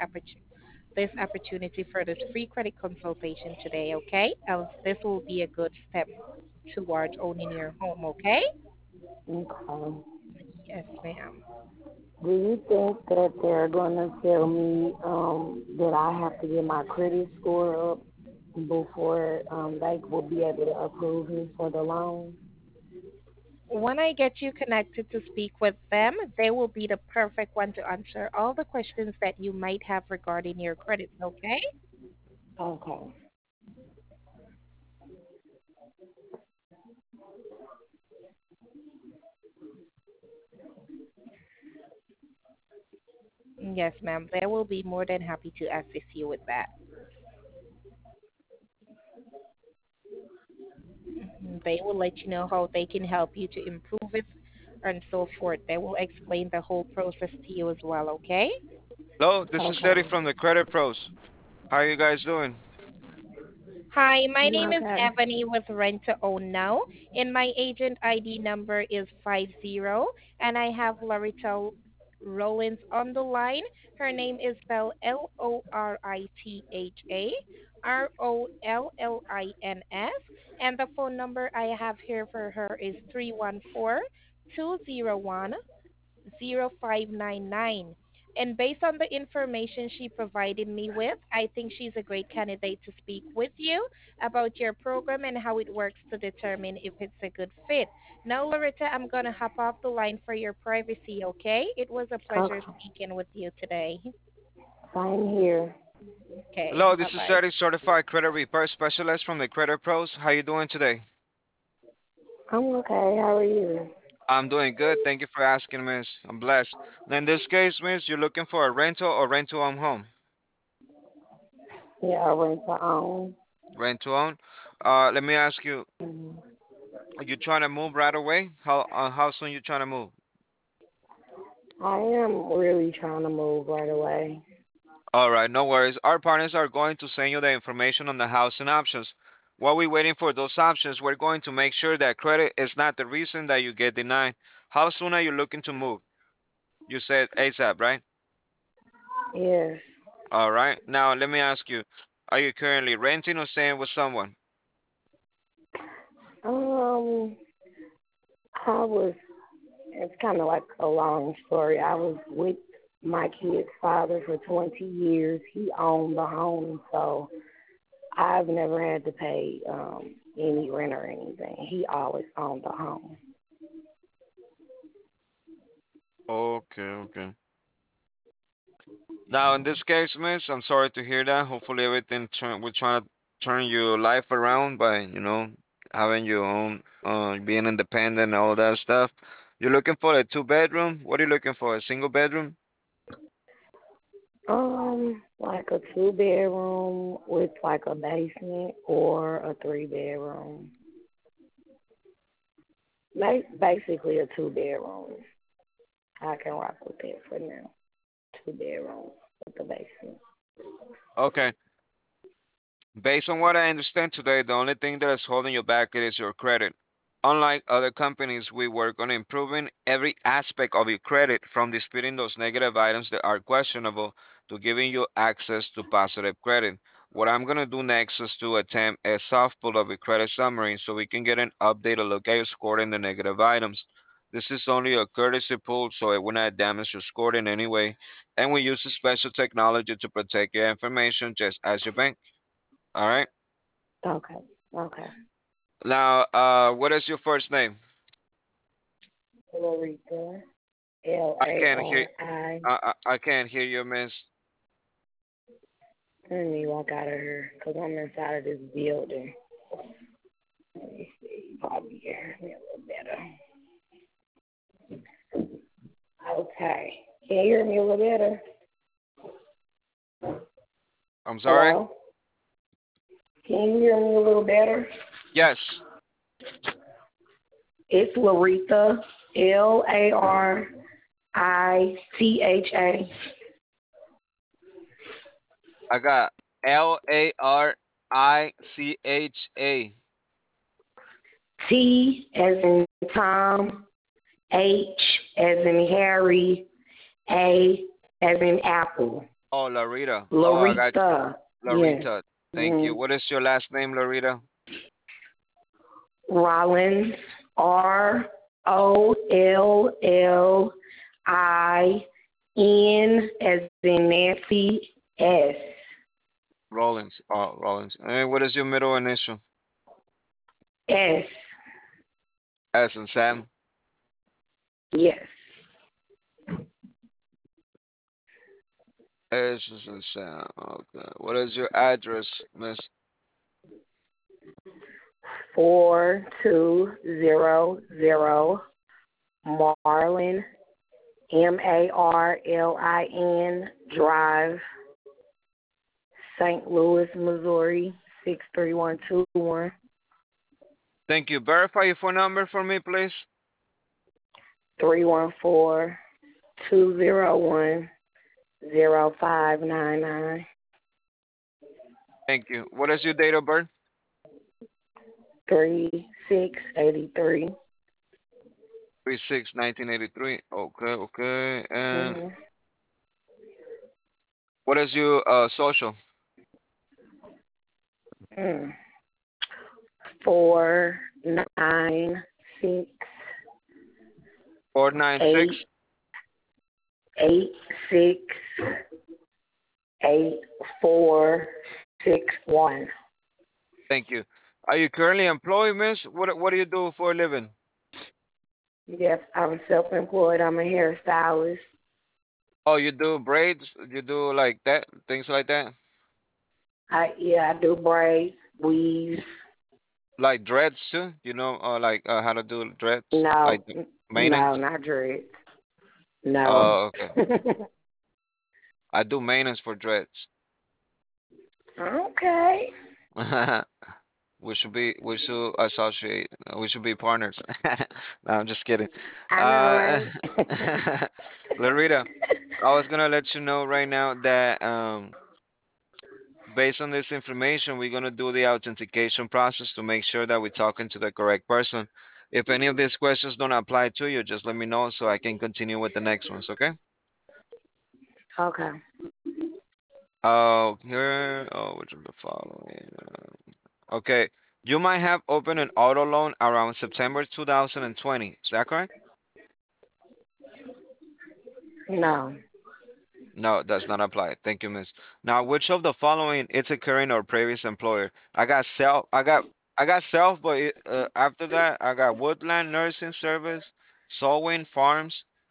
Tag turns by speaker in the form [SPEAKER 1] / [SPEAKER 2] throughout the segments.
[SPEAKER 1] this opportunity for this free credit consultation today, okay? As this will be a good step towards owning your home, okay?
[SPEAKER 2] Okay.
[SPEAKER 1] Yes, ma'am.
[SPEAKER 2] Do you think that they're gonna tell me that I have to get my credit score up before they will be able to approve me for the loan?
[SPEAKER 1] When I get you connected to speak with them, they will be the perfect one to answer all the questions that you might have regarding your credit, okay?
[SPEAKER 2] Okay.
[SPEAKER 1] Yes, ma'am. They will be more than happy to assist you with that. They will let you know how they can help you to improve it and so forth. They will explain the whole process to you as well, okay?
[SPEAKER 3] Hello, this is
[SPEAKER 2] Okay.
[SPEAKER 3] Eddie from the Credit Pros. How are you guys doing?
[SPEAKER 1] Hi, my
[SPEAKER 2] I'm
[SPEAKER 1] name is
[SPEAKER 2] okay.
[SPEAKER 1] Ebony with Rent to Own Now, and my agent ID number is 50, and I have Larita Rollins on the line. Her name is spelled LORITHA ROLLINS, and the phone number I have here for her is 314-201-0599. And based on the information she provided me with, I think she's a great candidate to speak with you about your program and how it works to determine if it's a good fit. Now, Loretta, I'm going to hop off the line for your privacy, okay? It was a pleasure
[SPEAKER 2] Okay.
[SPEAKER 1] speaking with you today.
[SPEAKER 2] Same here.
[SPEAKER 1] Okay,
[SPEAKER 3] Hello, this
[SPEAKER 1] bye
[SPEAKER 3] is
[SPEAKER 1] bye.
[SPEAKER 3] Eddie, Certified Credit Repair Specialist from the Credit Pros. How you doing today?
[SPEAKER 2] I'm okay. How are you?
[SPEAKER 3] I'm doing good. Thank you for asking, miss. I'm blessed. Now, in this case, miss, you're looking for a rental or rent to own home?
[SPEAKER 2] Yeah, I rent to own.
[SPEAKER 3] Rent to own. Let me ask you,
[SPEAKER 2] Mhm.
[SPEAKER 3] are you trying to move right away? How soon you trying to move?
[SPEAKER 2] I am really trying to move right away.
[SPEAKER 3] All right, no worries. Our partners are going to send you the information on the housing options. While we're waiting for those options, we're going to make sure that credit is not the reason that you get denied. How soon are you looking to move? You said ASAP, right?
[SPEAKER 2] Yes.
[SPEAKER 3] All right. Now, let me ask you, are you currently renting or staying with someone?
[SPEAKER 2] Um, I was. It's kind of like a long story. I was with my kid's father for 20 years. He owned the home, so I've never had to pay any rent or anything. He always owned the home.
[SPEAKER 3] Okay, okay. Now, in this case, miss, I'm sorry to hear that. Hopefully, we're trying to turn your life around by, having your own, being independent and all that stuff. You're looking for a two-bedroom? What are you looking for? A single bedroom?
[SPEAKER 2] Like a two-bedroom with like a basement or a three-bedroom. Basically a two-bedroom. I can rock with that for now. Two-bedroom with a basement.
[SPEAKER 3] Okay. Based on what I understand today, the only thing that is holding you back is your credit. Unlike other companies, we work on improving every aspect of your credit, from disputing those negative items that are questionable to giving you access to positive credit. What I'm going to do next is to attempt a soft pull of your credit summary so we can get an updated look at your score in the negative items. This is only a courtesy pull, so it will not damage your score in any way, and we use a special technology to protect your information just as your bank. All right.
[SPEAKER 2] Okay. Okay.
[SPEAKER 3] Now, what is your first name?
[SPEAKER 2] Lorita.
[SPEAKER 3] I can't hear.
[SPEAKER 2] Lari.
[SPEAKER 3] I can't hear you, miss.
[SPEAKER 2] Let me walk out of here because I'm inside of this building. Let me see. Probably hear me a little better. Okay. Can you hear me a little better?
[SPEAKER 3] I'm sorry.
[SPEAKER 2] Hello? Can you hear me a little better?
[SPEAKER 3] Yes,
[SPEAKER 2] It's Larita. Laritha.
[SPEAKER 3] I got Laricha.
[SPEAKER 2] T as in Tom. H as in Harry. A as in Apple.
[SPEAKER 3] Oh, Larita. Oh, I got you.
[SPEAKER 2] Larita. Yes.
[SPEAKER 3] Larita. Thank you.
[SPEAKER 2] Mm-hmm.
[SPEAKER 3] What is your last name, Larita?
[SPEAKER 2] Rollins. Rollins as in Nancy S.
[SPEAKER 3] Rollins. Oh, Rollins. And what is your middle initial?
[SPEAKER 2] S.
[SPEAKER 3] S and Sam.
[SPEAKER 2] Yes.
[SPEAKER 3] S and Sam. Okay. What is your address, Miss?
[SPEAKER 2] 4200 Marlin Marlin Drive, St. Louis, Missouri 63121.
[SPEAKER 3] Thank you. Verify your phone number for me, please.
[SPEAKER 2] 314-201-0599.
[SPEAKER 3] Thank you. What is your date of birth?
[SPEAKER 2] 3683.
[SPEAKER 3] 3/6/1983. Okay, okay. And
[SPEAKER 2] Mm-hmm.
[SPEAKER 3] what is your social?
[SPEAKER 2] Mm. 496
[SPEAKER 3] 496.
[SPEAKER 2] 886 8461.
[SPEAKER 3] Thank you. Are you currently employed, Miss? What do you do for a living?
[SPEAKER 2] Yes, I'm self-employed. I'm a hairstylist.
[SPEAKER 3] Oh, you do braids? You do like that, things like that?
[SPEAKER 2] I do braids, weaves.
[SPEAKER 3] Like dreads too? You know, like how to do dreads?
[SPEAKER 2] No,
[SPEAKER 3] Like the maintenance?
[SPEAKER 2] no, not dreads. No.
[SPEAKER 3] Oh, okay. I do maintenance for dreads.
[SPEAKER 2] Okay.
[SPEAKER 3] We should associate. We should be partners. No, I'm just kidding.
[SPEAKER 2] I know,
[SPEAKER 3] Uh,
[SPEAKER 2] right?
[SPEAKER 3] Larita, I was gonna let you know right now that based on this information, we're gonna do the authentication process to make sure that we're talking to the correct person. If any of these questions don't apply to you, just let me know so I can continue with the next ones, okay?
[SPEAKER 2] Okay.
[SPEAKER 3] Here, which of the following? Okay, you might have opened an auto loan around September 2020. Is that correct?
[SPEAKER 2] No.
[SPEAKER 3] No, does not apply. Thank you, miss. Now, which of the following is a current or previous employer? I got self, but after that, I got Woodland Nursing Service, Solwyn Farms,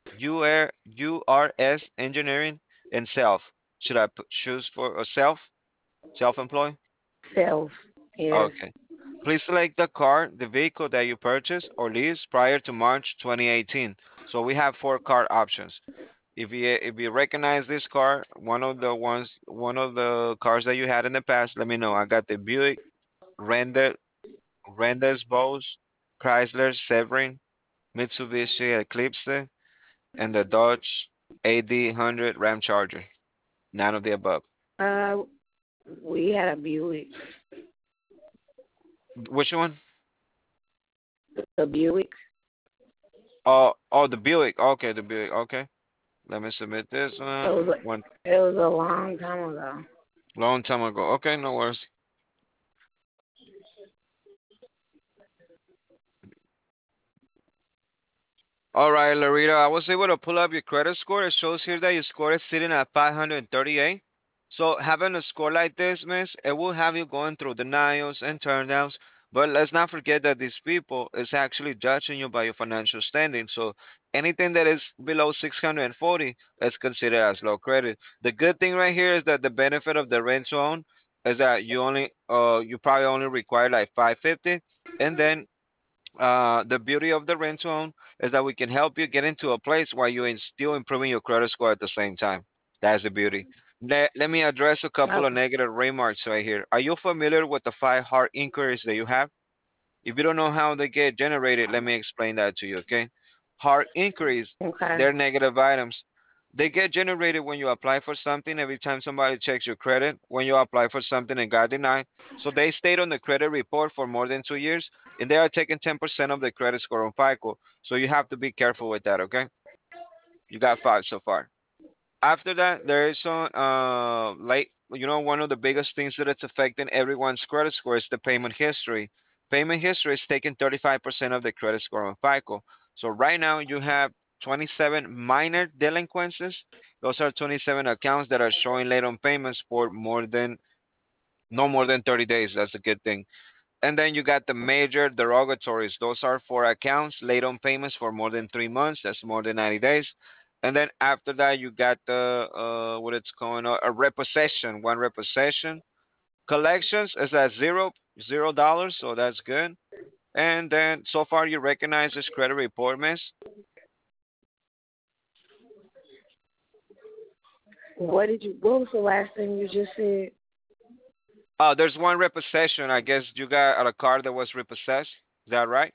[SPEAKER 3] URS Engineering, and self. Should I choose for a self-employed?
[SPEAKER 2] Self. Yes.
[SPEAKER 3] Okay. Please select the vehicle that you purchased or leased prior to March 2018. So we have four car options. If you recognize this car, one of the cars that you had in the past, let me know. I got the Buick Render Renders Bose, Chrysler Severin, Mitsubishi Eclipse, and the Dodge AD100 Ram Charger. None of the above.
[SPEAKER 2] Uh, we had a Buick.
[SPEAKER 3] Which one?
[SPEAKER 2] The Buick.
[SPEAKER 3] Oh, the Buick. Okay, the Buick. Okay. Let me submit this
[SPEAKER 2] It was
[SPEAKER 3] one
[SPEAKER 2] it was a long time ago.
[SPEAKER 3] long time ago. Okay, no worries. All right, Larita, I was able to pull up your credit score. It shows here that your score is sitting at 538. So having a score like this, miss, it will have you going through denials and turndowns. But let's not forget that these people is actually judging you by your financial standing. So anything that is below 640 is considered as low credit. The good thing right here is that the benefit of the rent to own is that you probably only require like 550, and then the beauty of the rent to own is that we can help you get into a place where you're still improving your credit score at the same time. That's the beauty. Let me address a couple of
[SPEAKER 2] Okay.
[SPEAKER 3] negative remarks right here. Are you familiar with the five hard inquiries that you have? If you don't know how they get generated, let me explain that to you, okay? Hard inquiries,
[SPEAKER 2] Okay.
[SPEAKER 3] they're negative items. They get generated when you apply for something, every time somebody checks your credit, when you apply for something and got denied. So they stayed on the credit report for more than 2 years, and they are taking 10% of the credit score on FICO. So you have to be careful with that, okay? You got five so far. After that, there is some like one of the biggest things that it's affecting everyone's credit score is the payment history. Payment history is taking 35% of the credit score on FICO. So right now you have 27 minor delinquencies. Those are 27 accounts that are showing late on payments for no more than 30 days. That's a good thing. And then you got the major derogatories. Those are for accounts late on payments for more than 3 months. That's more than 90 days. And then after that, you got the what it's going on a repossession, one repossession. Collections is at $0. So that's good. And then so far you recognize this credit report, miss.
[SPEAKER 2] What was the last thing you just said?
[SPEAKER 3] There's one repossession. I guess you got a car that was repossessed. Is that right?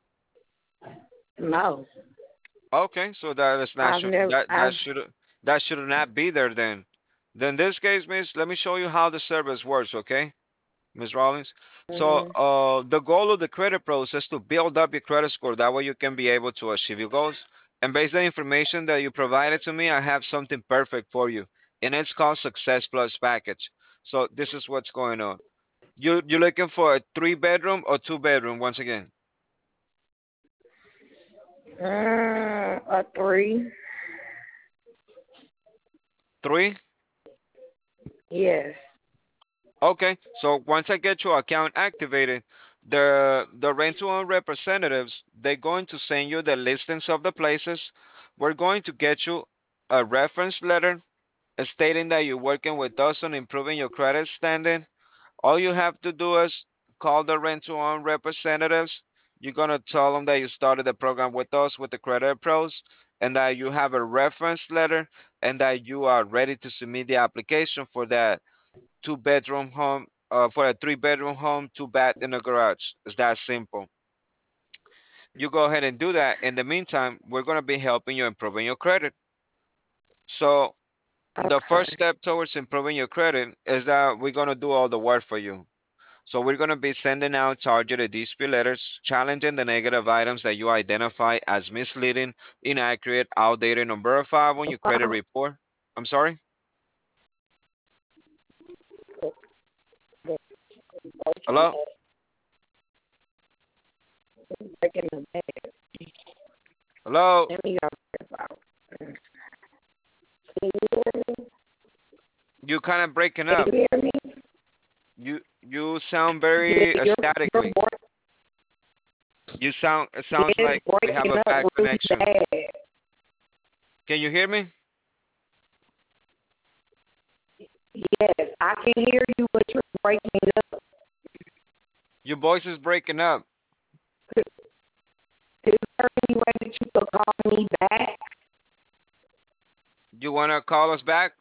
[SPEAKER 2] No.
[SPEAKER 3] Okay, so that is not
[SPEAKER 2] I've
[SPEAKER 3] should
[SPEAKER 2] never
[SPEAKER 3] that
[SPEAKER 2] I've
[SPEAKER 3] should not be there then. Then in this case, Miss, let me show you how the service works, okay, Miss Rollins. So,
[SPEAKER 2] mhm.
[SPEAKER 3] the goal of the credit process is to build up your credit score. That way, you can be able to achieve your goals. And based on the information that you provided to me, I have something perfect for you, and it's called Success Plus package. So this is what's going on. You're looking for a 3 bedroom or 2 bedroom once again?
[SPEAKER 2] A three.
[SPEAKER 3] Three.
[SPEAKER 2] Yes.
[SPEAKER 3] Okay, so once I get your account activated, the rental representatives they're going to send you the listings of the places. We're going to get you a reference letter stating that you're working with us on improving your credit standing. All you have to do is call the rental representatives. You're gonna tell them that you started the program with us with the credit pros and that you have a reference letter and that you are ready to submit the application for that 2 bedroom home, for a 3 bedroom home, two bath in a garage. It's that simple. You go ahead and do that. In the meantime, we're gonna be helping you improving your credit. So the first
[SPEAKER 2] Okay.
[SPEAKER 3] step towards improving your credit is that we're gonna do all the work for you. So we're gonna be sending out targeted dispute letters, challenging the negative items that you identify as misleading, inaccurate, outdated, unverifiable in your credit
[SPEAKER 2] Phone
[SPEAKER 3] report. I'm sorry. Hello.
[SPEAKER 2] breaking the bed.
[SPEAKER 3] Hello.
[SPEAKER 2] Let me go step out. Can
[SPEAKER 3] You kind of breaking up.
[SPEAKER 2] you hear me?
[SPEAKER 3] You sound
[SPEAKER 2] Yeah,
[SPEAKER 3] very
[SPEAKER 2] your
[SPEAKER 3] statically.
[SPEAKER 2] voice
[SPEAKER 3] It sounds
[SPEAKER 2] is
[SPEAKER 3] like we have
[SPEAKER 2] breaking
[SPEAKER 3] a
[SPEAKER 2] up
[SPEAKER 3] bad
[SPEAKER 2] really
[SPEAKER 3] connection.
[SPEAKER 2] bad.
[SPEAKER 3] Can you hear me?
[SPEAKER 2] Yes, I can hear you, but you're breaking up.
[SPEAKER 3] Your voice is breaking up.
[SPEAKER 2] Is there any way that you could call me back?
[SPEAKER 3] You wanna call us back?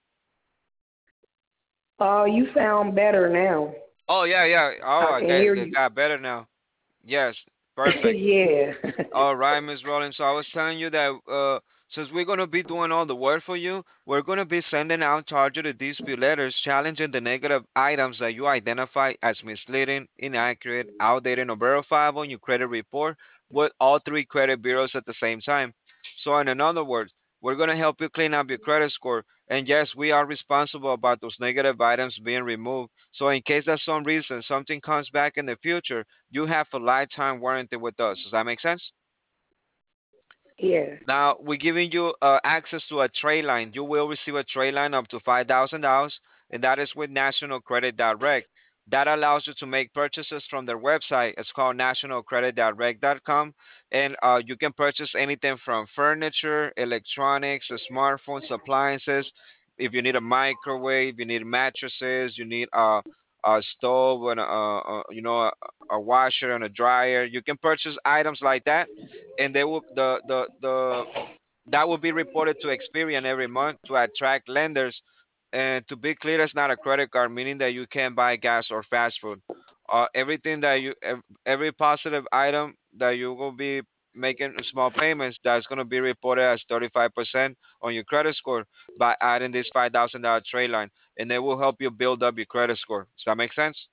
[SPEAKER 2] You sound better now.
[SPEAKER 3] Oh yeah, yeah. Oh,
[SPEAKER 2] I
[SPEAKER 3] I
[SPEAKER 2] can
[SPEAKER 3] get
[SPEAKER 2] hear
[SPEAKER 3] it
[SPEAKER 2] you.
[SPEAKER 3] got better now. Yes, perfect.
[SPEAKER 2] Yeah.
[SPEAKER 3] All right, Miss Rollins. So I was telling you that since we're gonna be doing all the work for you, we're gonna be sending out targeted dispute letters challenging the negative items that you identify as misleading, inaccurate, outdated, or verifiable in your credit report with all three credit bureaus at the same time. So in other words, we're gonna help you clean up your credit score. And yes, we are responsible about those negative items being removed. So in case that some reason something comes back in the future, you have a lifetime warranty with us. Does that make sense?
[SPEAKER 2] Yeah.
[SPEAKER 3] Now we're giving you access to a trade line. You will receive a trade line up to $5,000, and that is with National Credit Direct. That allows you to make purchases from their website. It's called nationalcreditdirect.com, and you can purchase anything from furniture, electronics, smartphones, appliances. If you need a microwave, you need mattresses, you need a stove and a washer and a dryer. You can purchase items like that, and they will the that will be reported to Experian every month to attract lenders. And to be clear, it's not a credit card, meaning that you can buy gas or fast food. Everything that every positive item that you will be making small payments, that's going to be reported as 35% on your credit score by adding this $5,000 trade line, and it will help you build up your credit score. Does that make sense?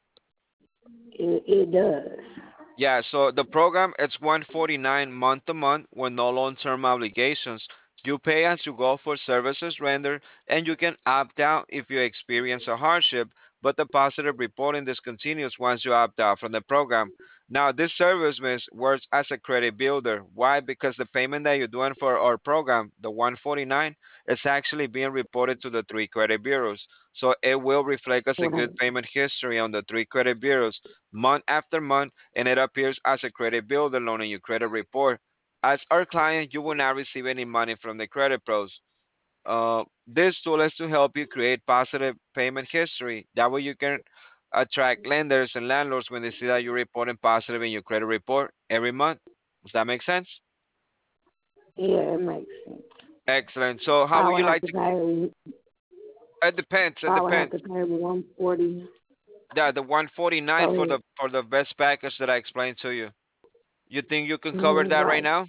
[SPEAKER 2] It does.
[SPEAKER 3] Yeah, so the program it's 149 month to month with no long term obligations. You pay as you go for services rendered, and you can opt out if you experience a hardship, but the positive reporting discontinues once you opt out from the program. Now, this service works as a credit builder. Why? Because the payment that you're doing for our program, the 149, is actually being reported to the three credit bureaus. So it will reflect as a
[SPEAKER 2] Right.
[SPEAKER 3] good payment history on the three credit bureaus month after month, and it appears as a credit builder loan in your credit report. As our client, you will not receive any money from the credit pros. This tool is to help you create positive payment history. That way, you can attract lenders and landlords when they see that you're reporting positive in your credit report every month. Does that make sense?
[SPEAKER 2] Yeah, it makes sense.
[SPEAKER 3] Excellent. So, how
[SPEAKER 2] I
[SPEAKER 3] would
[SPEAKER 2] would
[SPEAKER 3] you
[SPEAKER 2] have
[SPEAKER 3] like
[SPEAKER 2] to
[SPEAKER 3] to?
[SPEAKER 2] pay.
[SPEAKER 3] It depends. It
[SPEAKER 2] I would have
[SPEAKER 3] depends.
[SPEAKER 2] to pay 140.
[SPEAKER 3] Yeah, the 149
[SPEAKER 2] Go ahead.
[SPEAKER 3] for the best package that I explained to you. You think you can cover that right
[SPEAKER 2] Right.
[SPEAKER 3] now?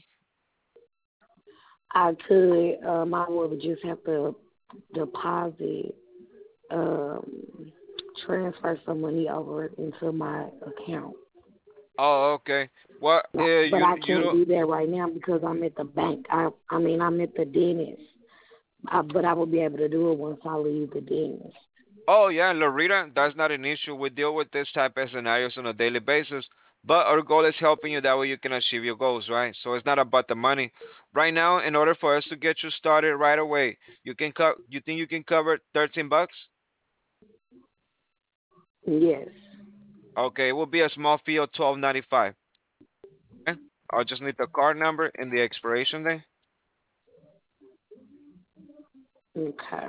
[SPEAKER 2] I could. I would just have to deposit, um, transfer some money over into my account.
[SPEAKER 3] Oh, okay. Well,
[SPEAKER 2] But I
[SPEAKER 3] you
[SPEAKER 2] can't
[SPEAKER 3] don't.
[SPEAKER 2] do that right now because I'm at the bank. I mean, I'm at the dentist. But I will be able to do it once I leave the dentist.
[SPEAKER 3] Oh yeah, Loretta, that's not an issue. We deal with this type of scenarios on a daily basis. But our goal is helping you that way you can achieve your goals, right? So it's not about the money. Right now, in order for us to get you started right away, you think you can cover 13 bucks?
[SPEAKER 2] Yes.
[SPEAKER 3] Okay, it will be a small fee of 12.95. Okay? I'll just need the card number and the expiration date.
[SPEAKER 2] Okay.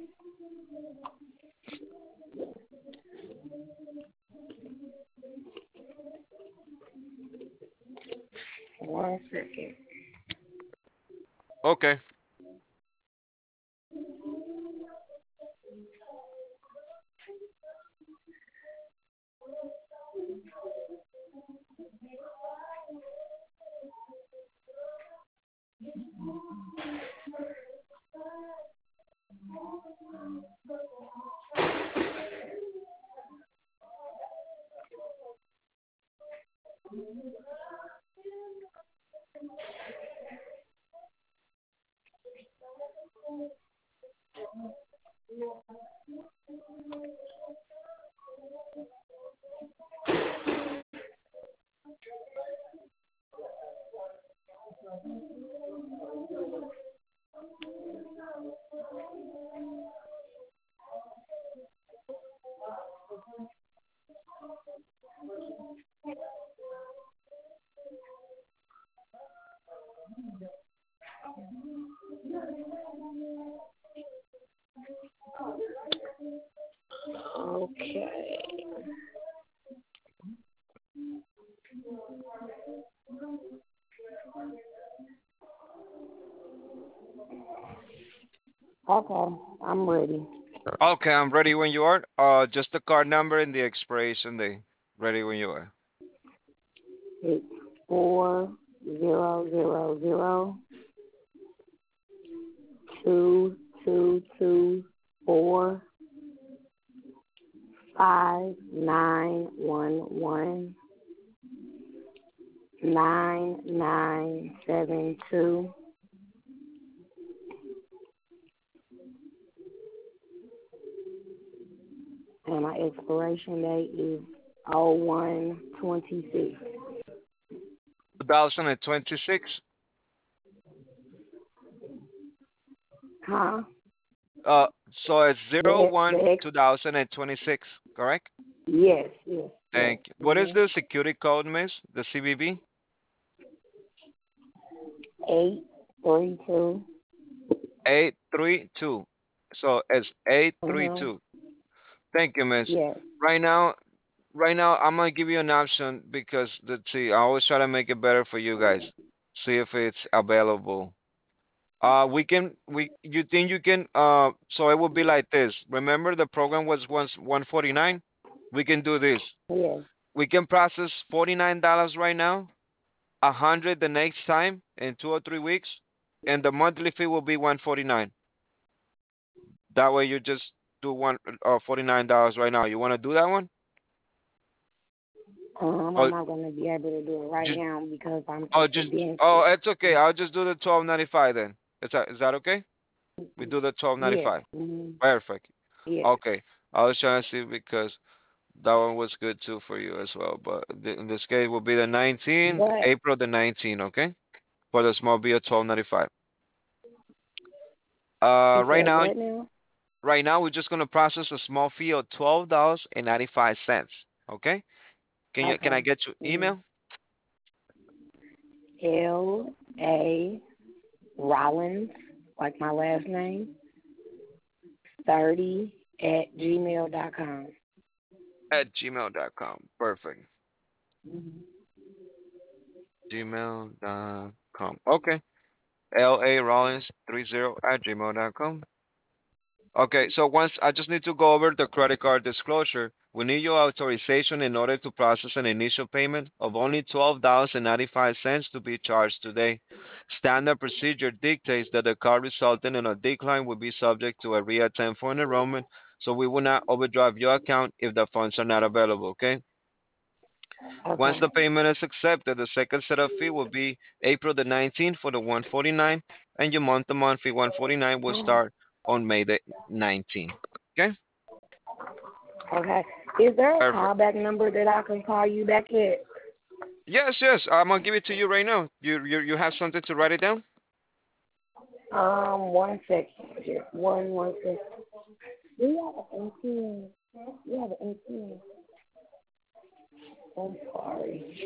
[SPEAKER 2] 1 second.
[SPEAKER 3] Okay.
[SPEAKER 2] Okay. Okay. I'm ready.
[SPEAKER 3] Okay, I'm ready when you are. Just the card number and the expiration date. Ready when you are.
[SPEAKER 2] It's 4 0 0 0 2 2 2 4 5 9 1 1 9 9 7 2, and my expiration date is 01/26.
[SPEAKER 3] 2026.
[SPEAKER 2] Huh?
[SPEAKER 3] So it's zero
[SPEAKER 2] The
[SPEAKER 3] one
[SPEAKER 2] the ex
[SPEAKER 3] 2026, correct?
[SPEAKER 2] Yes, yes, yes.
[SPEAKER 3] Thank you. What is the security code, miss? The CVV?
[SPEAKER 2] 832.
[SPEAKER 3] 832. So it's
[SPEAKER 2] Mhm.
[SPEAKER 3] 832. Thank you, miss.
[SPEAKER 2] Yes.
[SPEAKER 3] Right now, right now, I'm gonna give you an option because let's see, I always try to make it better for you guys. See if it's available. You think you can, so it would be like this. Remember the program was once 149? We can do this.
[SPEAKER 2] Yes.
[SPEAKER 3] We can process $49 right now, 100 the next time in 2 or 3 weeks, and the monthly fee will be 149. That way you just do $49 right now. You want to do that one?
[SPEAKER 2] I'm
[SPEAKER 3] Or
[SPEAKER 2] not gonna be able to do it right
[SPEAKER 3] just
[SPEAKER 2] now because I'm
[SPEAKER 3] oh
[SPEAKER 2] at the
[SPEAKER 3] just oh
[SPEAKER 2] dentist.
[SPEAKER 3] it's okay. I'll just do the 12.95 then. Is that okay? We do the
[SPEAKER 2] Yes.
[SPEAKER 3] 12.95.
[SPEAKER 2] Mm-hmm.
[SPEAKER 3] Perfect.
[SPEAKER 2] Yes.
[SPEAKER 3] Okay. I was trying to see because that one was good too for you as well. But in this case, will be the 19th,
[SPEAKER 2] But
[SPEAKER 3] April the 19th. Okay, for the small bill 12.95.
[SPEAKER 2] you
[SPEAKER 3] Right
[SPEAKER 2] said
[SPEAKER 3] now,
[SPEAKER 2] what now?
[SPEAKER 3] we're just gonna process a small fee of $12.95. Okay. Can I
[SPEAKER 2] Okay.
[SPEAKER 3] get your
[SPEAKER 2] Mm-hmm.
[SPEAKER 3] email?
[SPEAKER 2] L.A. Rollins, like my last name, 30 at gmail.com.
[SPEAKER 3] At gmail.com. Perfect.
[SPEAKER 2] Mm-hmm.
[SPEAKER 3] Gmail.com. Okay. LA Rollins 30 at gmail.com. Okay, so once I just need to go over the credit card disclosure. We need your authorization in order to process an initial payment of only $12.95 to be charged today. Standard procedure dictates that the card resulting in a decline will be subject to a reattempt for an enrollment, so we will not overdraft your account if the funds are not available, okay? Once
[SPEAKER 2] Okay.
[SPEAKER 3] the payment is accepted, the second set of fee will be April the 19th for the 149, and your month-to-month fee 149 will start on May the 19th. Okay?
[SPEAKER 2] Okay. Is there a
[SPEAKER 3] Perfect.
[SPEAKER 2] callback number that I can call you back at?
[SPEAKER 3] Yes, yes. I'm gonna give it to you right now. You have something to write it down?
[SPEAKER 2] 1 second. Just one second. Do you have an ATM? You have an ATM? I'm sorry.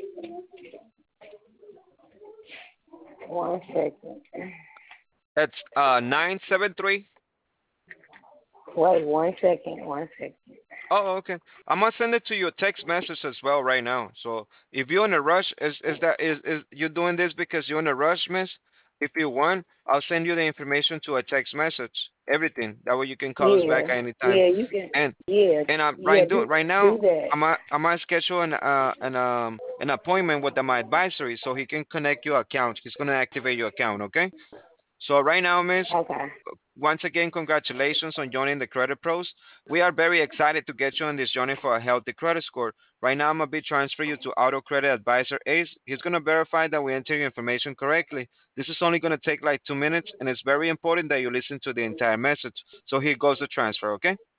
[SPEAKER 2] 1 second.
[SPEAKER 3] That's 973.
[SPEAKER 2] Wait 1 second. 1 second.
[SPEAKER 3] Oh, okay. I'm gonna send it to your text message as well right now. So if you're in a rush, is you doing this because you're in a rush, miss? If you want, I'll send you the information to a text message. Everything. That way you can call us back
[SPEAKER 2] Yeah.
[SPEAKER 3] at any time.
[SPEAKER 2] Yeah, you can.
[SPEAKER 3] And
[SPEAKER 2] Yeah.
[SPEAKER 3] I'm
[SPEAKER 2] Yeah,
[SPEAKER 3] right now.
[SPEAKER 2] do that.
[SPEAKER 3] I'm gonna schedule an appointment with my advisory so he can connect your account. He's gonna activate your account. Okay. So right now, miss,
[SPEAKER 2] Okay.
[SPEAKER 3] once again, congratulations on joining the Credit Pros. We are very excited to get you on this journey for a healthy credit score. Right now, I'm going to be transferring you to Auto Credit Advisor Ace. He's going to verify that we enter your information correctly. This is only going to take like 2 minutes, and it's very important that you listen to the entire message. So here goes the transfer, okay?